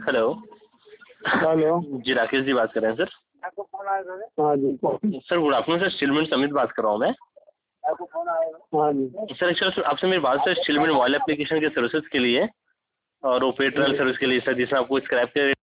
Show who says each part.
Speaker 1: Hello.
Speaker 2: Hello.
Speaker 1: जी राकेश जी बात कर रहे हैं सर।
Speaker 2: हाँ जी।
Speaker 1: Sir good afternoon sir, Steelman Samit बात कर रहा हूँ मैं।
Speaker 2: हाँ जी।
Speaker 1: सर एक्चुअली आपसे मेरी बात सर स्टीलमैन मोबाइल एप्लीकेशन के सर्विसेज के लिए और वो पे ट्रायल सर्विस के लिए सर, जिसमें आपको स्क्रैप के